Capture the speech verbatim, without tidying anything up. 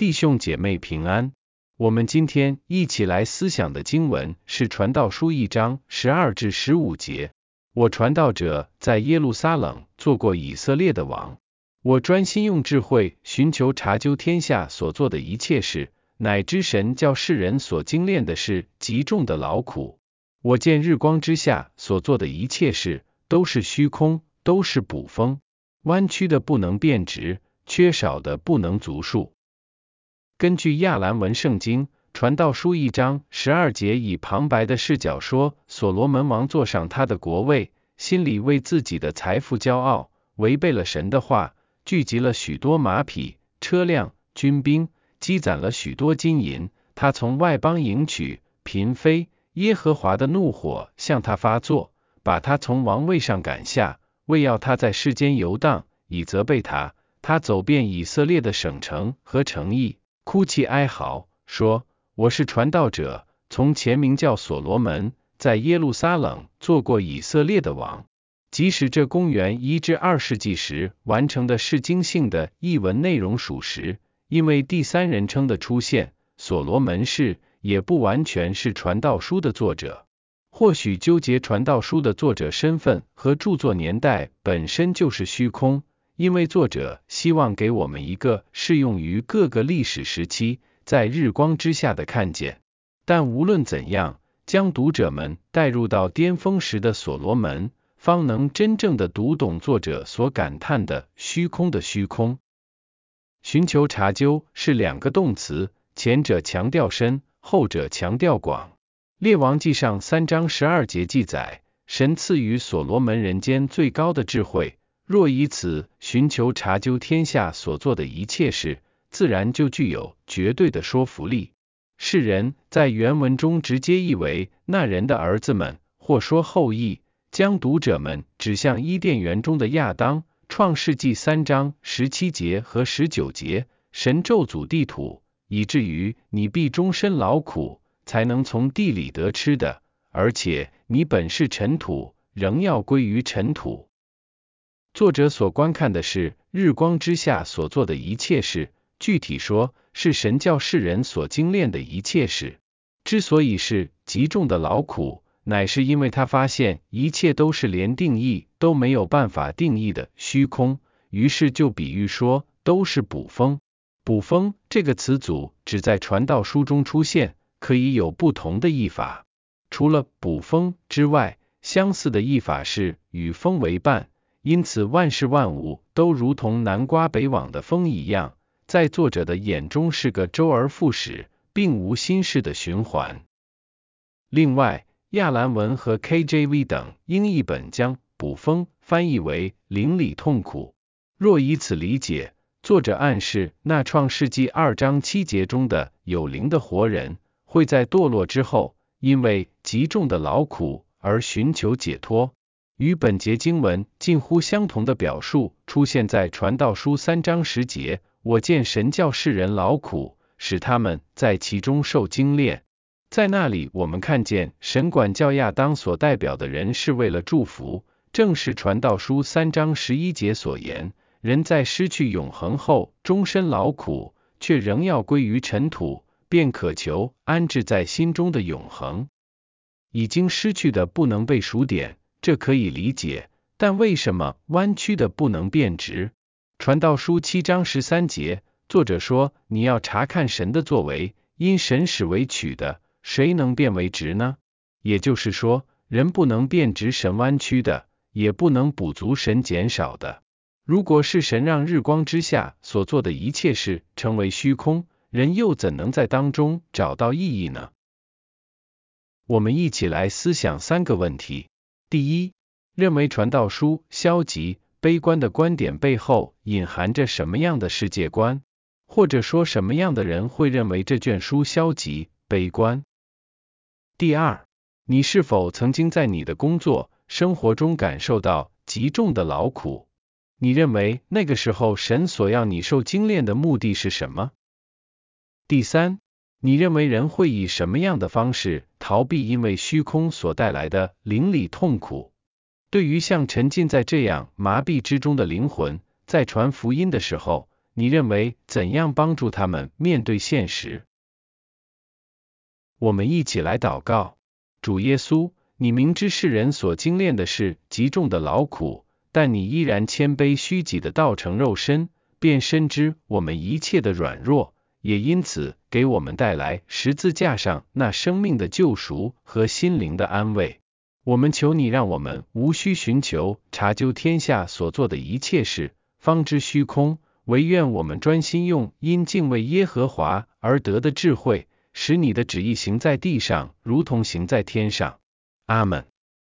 弟兄姐妹平安。我们今天一起来思想的经文是传道书一章十二至十五节。我传道者在耶路撒冷做过以色列的王，我专心用智慧寻求查究天下所做的一切事，乃知神叫世人所精炼的是极重的劳苦。我见日光之下所做的一切事都是虚空，都是捕风，弯曲的不能变直，缺少的不能足数。根据亚兰文圣经传道书一章十二节，以旁白的视角说，所罗门王坐上他的国位，心里为自己的财富骄傲，违背了神的话，聚集了许多马匹、车辆、军兵，积攒了许多金银。他从外邦迎娶嫔妃，耶和华的怒火向他发作，把他从王位上赶下，为要他在世间游荡，以责备他。他走遍以色列的省城和城邑，哭泣哀嚎，说：我是传道者，从前名叫所罗门，在耶路撒冷做过以色列的王。即使这公元一至二世纪时完成的释经性的译文内容属实，因为第三人称的出现，所罗门是也不完全是传道书的作者。或许纠结传道书的作者身份和著作年代本身就是虚空，因为作者希望给我们一个适用于各个历史时期在日光之下的看见。但无论怎样，将读者们带入到巅峰时的所罗门，方能真正的读懂作者所感叹的虚空的虚空。寻求查究是两个动词，前者强调深，后者强调广。列王纪上三章十二节记载，神赐予所罗门人间最高的智慧，若以此寻求查究天下所做的一切事，自然就具有绝对的说服力。世人在原文中直接译为那人的儿子们，或说后裔，将读者们指向伊甸园中的亚当。创世纪三章十七节和十九节，神咒诅地土，以至于你必终身劳苦，才能从地里得吃的，而且你本是尘土，仍要归于尘土。作者所观看的是日光之下所做的一切事，具体说是神叫世人所精炼的一切事。之所以是极重的劳苦，乃是因为他发现一切都是连定义都没有办法定义的虚空，于是就比喻说都是捕风。捕风这个词组只在传道书中出现，可以有不同的译法。除了捕风之外，相似的译法是与风为伴。因此万事万物都如同南刮北往的风一样，在作者的眼中是个周而复始，并无新式的循环。另外，亚兰文和 K J V 等英译本将捕风翻译为灵里痛苦。若以此理解，作者暗示那创世纪二章七节中的有灵的活人，会在堕落之后，因为极重的劳苦而寻求解脱。与本节经文近乎相同的表述出现在传道书三章十节，我见神叫世人劳苦，使他们在其中受精炼。在那里我们看见神管教亚当所代表的人是为了祝福，正是传道书三章十一节所言，人在失去永恒后终身劳苦，却仍要归于尘土，便渴求安置在心中的永恒。已经失去的不能被数点，这可以理解，但为什么弯曲的不能变直？传道书七章十三节，作者说，你要查看神的作为，因神使为曲的，谁能变为直呢？也就是说，人不能变直神弯曲的，也不能补足神减少的。如果是神让日光之下所做的一切事成为虚空，人又怎能在当中找到意义呢？我们一起来思想三个问题。第一，认为传道书消极、悲观的观点背后隐含着什么样的世界观？或者说什么样的人会认为这卷书消极、悲观？第二，你是否曾经在你的工作、生活中感受到极重的劳苦？你认为那个时候神所要你受精炼的目的是什么？第三，你认为人会以什么样的方式逃避因为虚空所带来的灵里痛苦？对于像沉浸在这样麻痹之中的灵魂，在传福音的时候， 你认为怎样帮助他们面对现实？我们一起来祷告。主耶稣，你明知世人所经炼的是极重的劳苦，但你依然谦卑虚己的道成肉身，便深知我们一切的软弱，也因此给我们带来十字架上那生命的救赎和心灵的安慰。我们求你让我们无需寻求查究天下所做的一切事，方知虚空，唯愿我们专心用因敬畏耶和华而得的智慧，使你的旨意行在地上，如同行在天上。阿们。